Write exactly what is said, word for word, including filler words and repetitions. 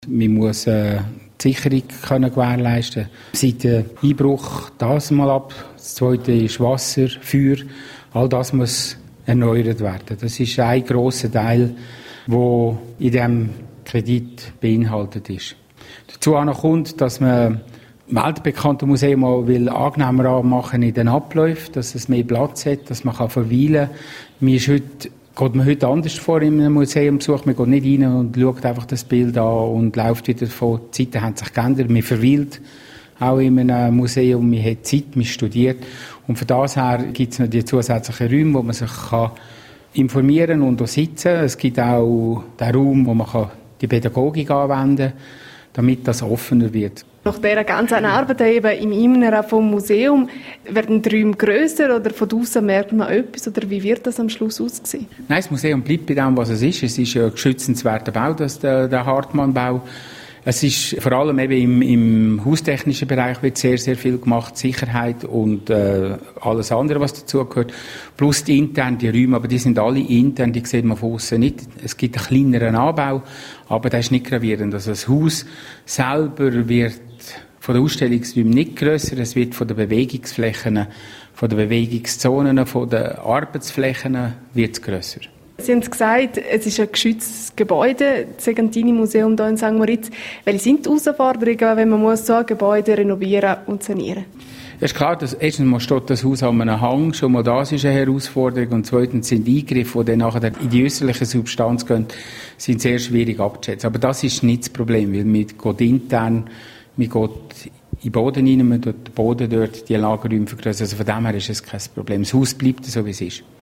Man muss äh, die Sicherung können gewährleisten. Seit dem Einbruch das mal ab, das zweite ist Wasser, Feuer, all das muss erneuert werden. Das ist ein grosser Teil, der in diesem Kredit beinhaltet ist. Dazu auch noch kommt, dass man weltbekannte Museum mal will angenehmer machen in den Abläufen, dass es mehr Platz hat, dass man verweilen kann. Man ist heute geht man heute anders vor in einem Museumbesuch. Man geht nicht rein und schaut einfach das Bild an und läuft wieder davon. Die Zeiten haben sich geändert. Man verweilt auch in einem Museum. Man hat Zeit, man studiert. Und von das her gibt es noch die zusätzlichen Räume, wo man sich kann informieren und auch sitzen kann. Es gibt auch den Raum, wo man die Pädagogik anwenden kann, damit das offener wird. Nach dieser ganzen Arbeit eben im Inneren vom Museum, werden die Räume grösser oder von außen merkt man etwas? Oder wie wird das am Schluss aussehen? Nein, das Museum bleibt bei dem, was es ist. Es ist ein geschützenswerter Bau, das, der, der Hartmann-Bau. Es ist vor allem eben im, im haustechnischen Bereich wird sehr, sehr viel gemacht. Sicherheit und äh, alles andere, was dazugehört. Plus die internen die Räume, aber die sind alle intern, die sieht man von außen nicht. Es gibt einen kleineren Anbau, aber der ist nicht gravierend. Also das Haus selber wird von den Ausstellungsräumen nicht grösser, es wird von den Bewegungsflächen, von den Bewegungszonen, von den Arbeitsflächen wird es grösser. Sie haben gesagt, es ist ein geschütztes Gebäude, das Segantini-Museum hier in Sankt Moritz. Welche sind die Herausforderungen, wenn man muss so ein Gebäude renovieren und sanieren? Es ist klar, dass erstens mal steht das Haus an einem Hang, schon mal das ist eine Herausforderung, und zweitens sind Eingriffe, die dann nachher in die äußerliche Substanz gehen, sind sehr schwierig abzuschätzen. Aber das ist nicht das Problem, weil man geht intern, man geht in den Boden rein, man tut den Boden dort, die Lagerräume vergrößern. Also von dem her ist es kein Problem. Das Haus bleibt so, wie es ist.